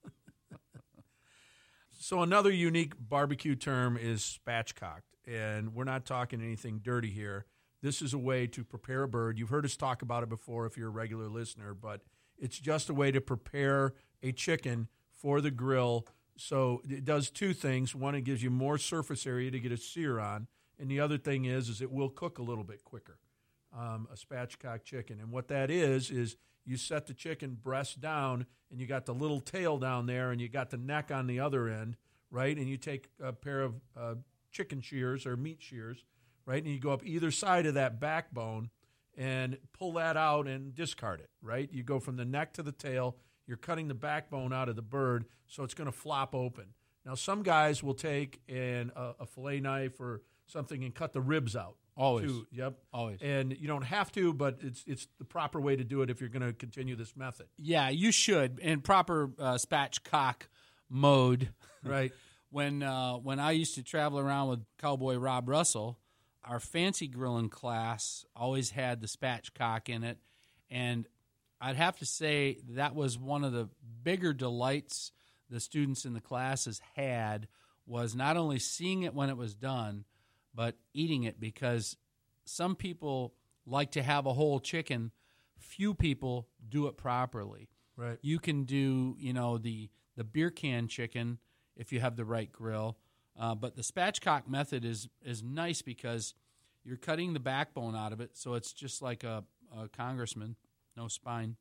B: So another unique barbecue term is spatchcocked, and we're not talking anything dirty here. This is a way to prepare a bird. You've heard us talk about it before if you're a regular listener, but it's just a way to prepare a chicken for the grill. So it does two things. One, it gives you more surface area to get a sear on, and the other thing is, is it will cook a little bit quicker, um, a spatchcock chicken. And what that is, is you set the chicken breast down, and you got the little tail down there, and you got the neck on the other end, right? And you take a pair of uh, chicken shears or meat shears, right? And you go up either side of that backbone and pull that out and discard it, right? You go from the neck to the tail. You're cutting the backbone out of the bird, so it's going to flop open. Now, some guys will take an, a, a fillet knife or something and cut the ribs out.
C: Always.
B: Too. Yep.
C: Always.
B: And you don't have to, but it's it's the proper way to do it if you're going to continue this method.
C: Yeah, you should. In proper uh, spatchcock mode.
B: Right.
C: when uh, when I used to travel around with Cowboy Rob Russell, our fancy grilling class always had the spatchcock in it, and I'd have to say that was one of the bigger delights the students in the classes had, was not only seeing it when it was done, but eating it, because some people like to have a whole chicken. Few people do it properly.
B: Right.
C: You can do, you know, the, the beer can chicken if you have the right grill, uh, but the spatchcock method is is nice because you're cutting the backbone out of it, so it's just like a, a congressman, no spine,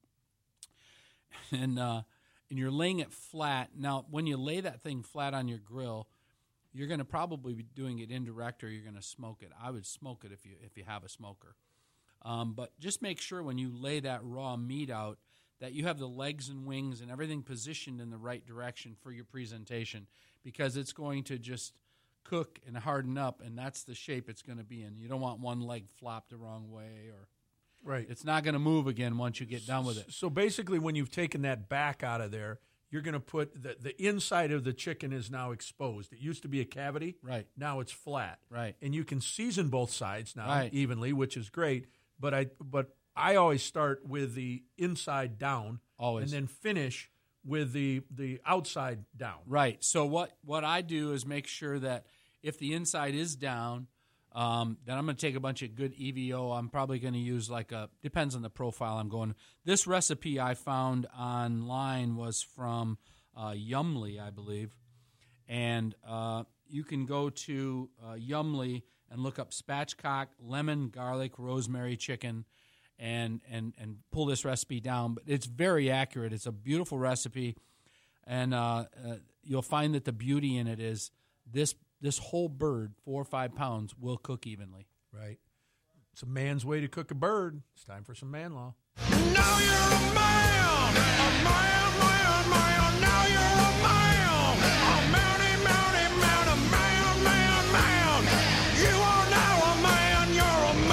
C: and uh, and you're laying it flat. Now, when you lay that thing flat on your grill, you're going to probably be doing it indirect, or you're going to smoke it. I would smoke it if you if you have a smoker. Um, but just make sure when you lay that raw meat out that you have the legs and wings and everything positioned in the right direction for your presentation, because it's going to just cook and harden up, and that's the shape it's going to be in. You don't want one leg flopped the wrong way, or
B: right.
C: It's not going to move again once you get done with it.
B: So basically, when you've taken that back out of there, you're going to put the, the inside of the chicken is now exposed. It used to be a cavity.
C: Right.
B: Now it's flat.
C: Right.
B: And you can season both sides now
C: Right.
B: evenly, which is great. But I but I always start with the inside down.
C: Always.
B: And then finish with the the outside down.
C: Right. So what, what I do is make sure that if the inside is down, um, then I'm going to take a bunch of good E V O. I'm probably going to use like a, depends on the profile I'm going. This recipe I found online was from uh, Yumly, I believe. And uh, you can go to uh, Yumly and look up spatchcock, lemon, garlic, rosemary chicken, and, and, and pull this recipe down. But it's very accurate. It's a beautiful recipe. And uh, uh, you'll find that the beauty in it is this this whole bird, four or five pounds, will cook evenly.
B: Right. It's a man's way to cook a bird. It's time for some man law.
H: Now you're a man, a man, man, man. Now you're a man, a mounty, mounty, man, a man, man, man. You are now a man, you're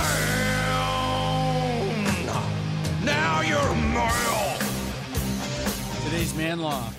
H: a man. Now you're a man.
C: Today's man law.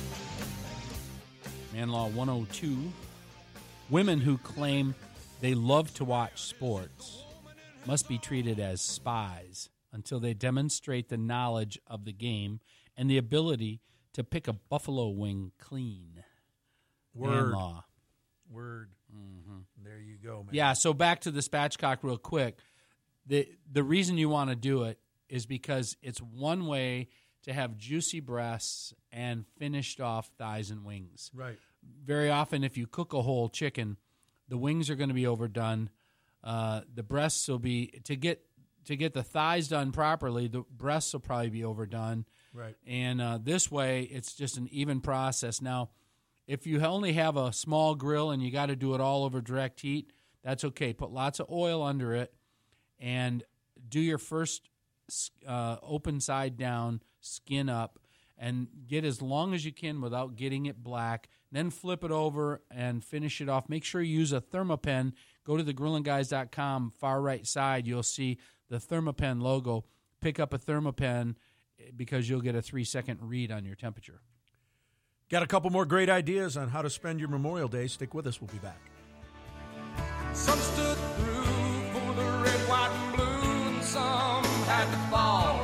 C: Man law one oh two. Women who claim they love to watch sports must be treated as spies until they demonstrate the knowledge of the game and the ability to pick a buffalo wing clean.
B: Word.
C: Man law.
B: Word. Mm-hmm. There you go, man.
C: Yeah, so back to the spatchcock real quick. The the reason you want to do it is because it's one way to have juicy breasts and finished off thighs and wings.
B: Right.
C: Very often, if you cook a whole chicken, the wings are going to be overdone. Uh, the breasts will be to get to get the thighs done properly. The breasts will probably be overdone.
B: Right.
C: And uh, this way, it's just an even process. Now, if you only have a small grill and you got to do it all over direct heat, that's okay. Put lots of oil under it and do your first uh, open side down, skin up, and get as long as you can without getting it black. then flip it over and finish it off. Make sure you use a Thermapen. Go to the grillin guys dot com, far right side. You'll see the Thermapen logo. Pick up a Thermapen because you'll get a three-second read on your temperature.
B: Got a couple more great ideas on how to spend your Memorial Day. Stick with us. We'll be back.
L: Some stood through for the red, white, and blue, and some had to fall.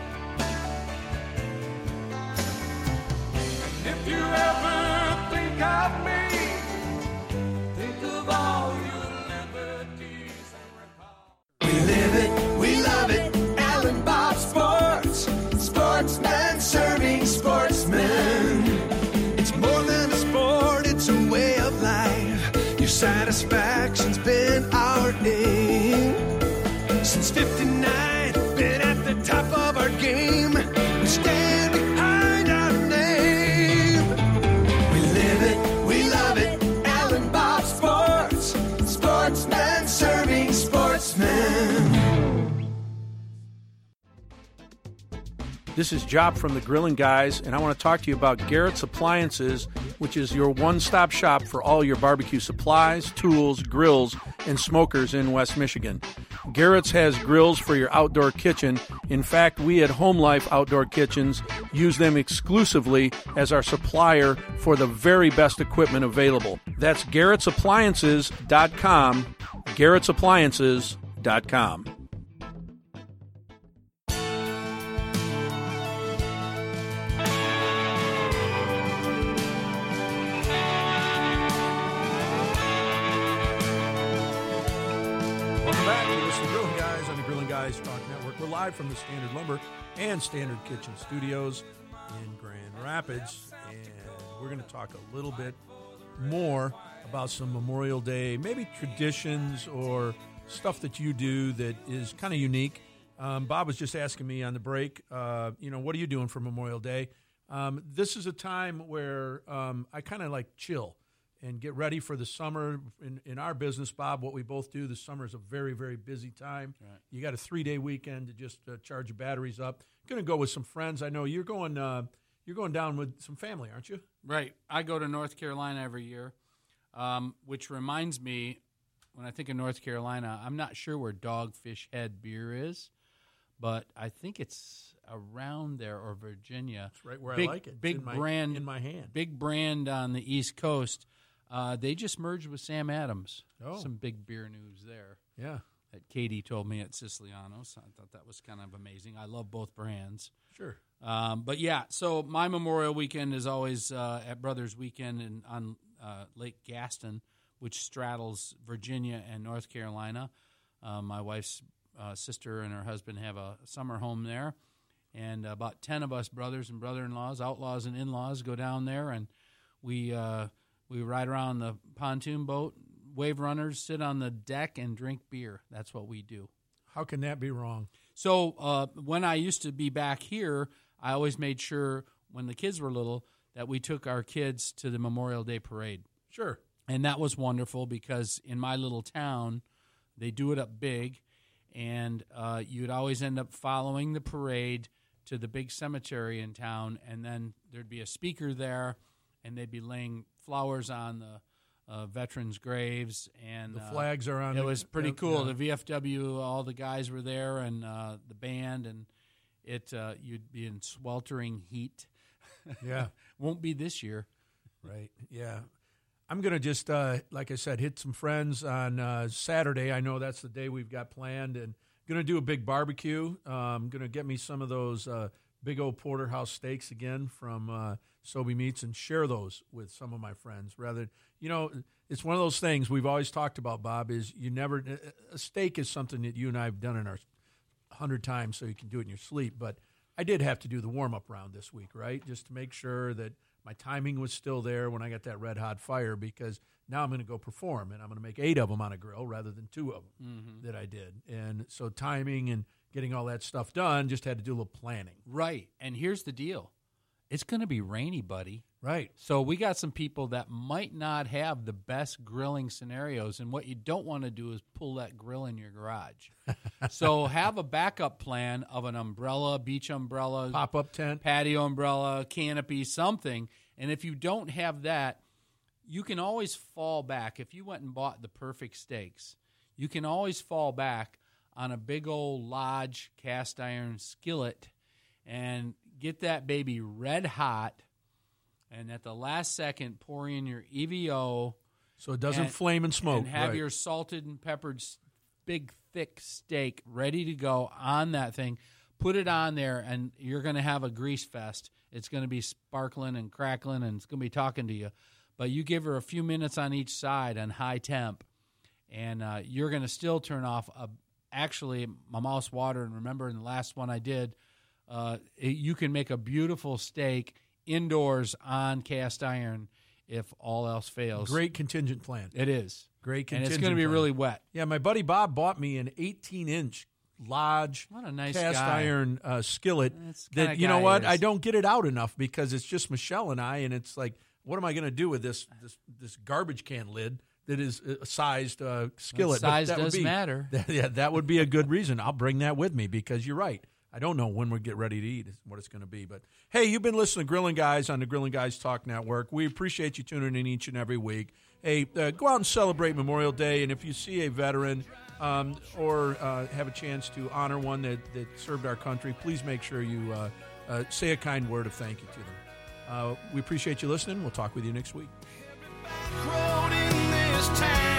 L: And if you ever think of me, think of all your liberties and recall.
H: We live it, we love it, Alan Bob Sports. Sportsman serving sportsmen. It's more than a sport, it's a way of life. Your satisfaction's been our aim. Since fifty-nine, been at the top of our game. We stand behind our name. We live it, we love it, Alan Bob Sports. Sportsman serving sportsmen.
B: This is Job from the Grilling Guys, and I want to talk to you about Garrett's Appliances, which is your one-stop shop for all your barbecue supplies, tools, grills, and smokers in West Michigan. Garrett's has grills for your outdoor kitchen. In fact, we at Home Life Outdoor Kitchens use them exclusively as our supplier for the very best equipment available. That's Garrett's Appliances dot com, Garrett's Appliances dot com. Talk Network. We're live from the Standard Lumber and Standard Kitchen Studios in Grand Rapids, and we're going to talk a little bit more about some Memorial Day, maybe traditions or stuff that you do that is kind of unique. Um, Bob was just asking me on the break, uh, you know, what are you doing for Memorial Day? Um, this is a time where um, I kind of like chill and get ready for the summer. In, in our business, Bob, what we both do, the summer is a very, very busy time. Right. You got a three-day weekend to just uh, charge your batteries up. Going to go with some friends. I know you're going uh, you're going down with some family, aren't you?
C: Right. I go to North Carolina every year, um, which reminds me, when I think of North Carolina, I'm not sure where Dogfish Head beer is, but I think it's around there, or Virginia.
B: It's right where
C: big,
B: I like it.
C: Big
B: it's in my,
C: brand
B: in my hand.
C: Big brand on the East Coast. Uh, they just merged with Sam Adams.
B: Oh.
C: Some big beer news there.
B: Yeah.
C: That Katie told me at Siciliano's. I thought that was kind of amazing. I love both brands.
B: Sure.
C: Um, but, yeah, so my Memorial Weekend is always uh, at Brothers Weekend in, on uh, Lake Gaston, which straddles Virginia and North Carolina. Uh, my wife's uh, sister and her husband have a summer home there. And about ten of us brothers and brother-in-laws, outlaws and in-laws, go down there, and we uh, – we ride around the pontoon boat, wave runners, sit on the deck, and drink beer. That's what we do.
B: How can that be wrong?
C: So uh, when I used to be back here, I always made sure when the kids were little that we took our kids to the Memorial Day parade.
B: Sure.
C: And that was wonderful because in my little town, they do it up big, and uh, you'd always end up following the parade to the big cemetery in town, and then there'd be a speaker there, and they'd be laying flowers on the uh, veterans' graves, and
B: the flags are on.
C: Uh, it
B: the,
C: was pretty
B: uh,
C: cool.
B: Yeah.
C: The V F W, all the guys were there, and uh, the band, and it uh, you'd be in sweltering heat.
B: Yeah,
C: won't be this year.
B: Right. Yeah, I'm gonna just uh, like I said, hit some friends on uh, Saturday. I know that's the day we've got planned, and gonna do a big barbecue. Um, gonna get me some of those uh, big old porterhouse steaks again from. Uh, Sobe Meats, and share those with some of my friends. Rather, you know, it's one of those things we've always talked about, Bob, is you never, a steak is something that you and I have done in our hundred times so you can do it in your sleep. But I did have to do the warm-up round this week, right, just to make sure that my timing was still there when I got that red-hot fire, because now I'm going to go perform, and I'm going to make eight of them on a grill rather than two of them mm-hmm. that I did. And so timing and getting all that stuff done, just had to do a little planning.
C: Right, and here's the deal. It's going to be rainy, buddy.
B: Right.
C: So we got some people that might not have the best grilling scenarios, and what you don't want to do is pull that grill in your garage. So have a backup plan of an umbrella, beach umbrella,
B: pop-up tent,
C: patio umbrella, canopy, something. And if you don't have that, you can always fall back. If you went and bought the perfect steaks, you can always fall back on a big old Lodge cast iron skillet and get that baby red hot, and at the last second pour in your E V O.
B: So it doesn't
C: and,
B: flame and smoke.
C: And have
B: right.
C: your salted and peppered s- big, thick steak ready to go on that thing. Put it on there, and you're going to have a grease fest. It's going to be sparkling and crackling, and it's going to be talking to you. But you give her a few minutes on each side on high temp, and uh, you're going to still turn off. A, actually, my mouth's watering. Remember in the last one I did, uh, it, you can make a beautiful steak indoors on cast iron if all else fails.
B: Great contingent plan.
C: It is.
B: Great
C: And
B: contingent
C: it's going to be
B: plan.
C: really wet.
B: Yeah, my buddy Bob bought me an eighteen-inch Lodge
C: What a nice
B: cast
C: guy.
B: iron uh, skillet.
C: That's the kinda
B: That you know
C: guy
B: what?
C: he
B: I
C: is.
B: don't get it out enough because it's just Michelle and I, and it's like, what am I going to do with this this this garbage can lid that is a sized uh, skillet? But
C: size
B: that would
C: does
B: be-
C: matter.
B: That, yeah, that would be a good reason. I'll bring that with me because you're right. I don't know when we get ready to eat is what it's going to be. But, hey, you've been listening to Grilling Guys on the Grilling Guys Talk Network. We appreciate you tuning in each and every week. Hey, uh, go out and celebrate Memorial Day, and if you see a veteran um, or uh, have a chance to honor one that, that served our country, please make sure you uh, uh, say a kind word of thank you to them. Uh, we appreciate you listening. We'll talk with you next week.
H: Road in this town.